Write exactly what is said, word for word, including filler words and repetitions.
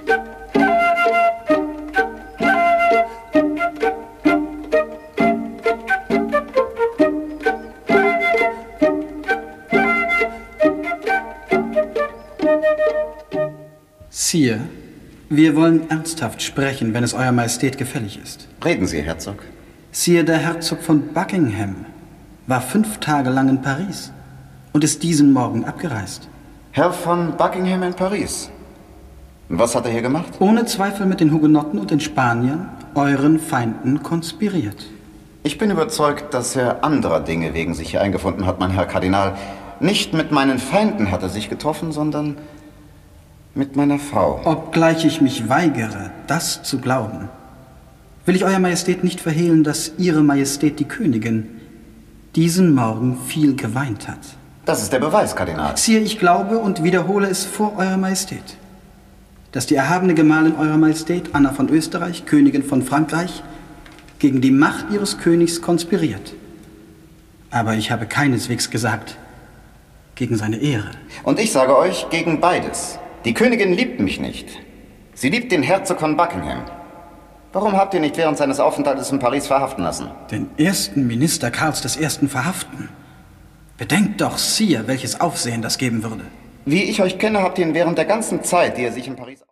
Sire, wir wollen ernsthaft sprechen, wenn es Eurer Majestät gefällig ist. Reden Sie, Herzog. Sire, der Herzog von Buckingham war fünf Tage lang in Paris und ist diesen Morgen abgereist. Herr von Buckingham in Paris. Was hat er hier gemacht? Ohne Zweifel mit den Hugenotten und den Spaniern, euren Feinden, konspiriert. Ich bin überzeugt, dass er anderer Dinge wegen sich hier eingefunden hat, mein Herr Kardinal. Nicht mit meinen Feinden hat er sich getroffen, sondern mit meiner Frau. Obgleich ich mich weigere, das zu glauben, will ich Eurer Majestät nicht verhehlen, dass Ihre Majestät die Königin diesen Morgen viel geweint hat. Das ist der Beweis, Kardinal. Sire, ich glaube und wiederhole es vor Eurer Majestät, dass die erhabene Gemahlin Eurer Majestät, Anna von Österreich, Königin von Frankreich, gegen die Macht ihres Königs konspiriert. Aber ich habe keineswegs gesagt, gegen seine Ehre. Und ich sage euch, gegen beides. Die Königin liebt mich nicht. Sie liebt den Herzog von Buckingham. Warum habt ihr nicht während seines Aufenthaltes in Paris verhaften lassen? Den ersten Minister Karls des Ersten verhaften? Bedenkt doch, Sire, welches Aufsehen das geben würde. Wie ich euch kenne, habt ihr ihn während der ganzen Zeit, die er sich in Paris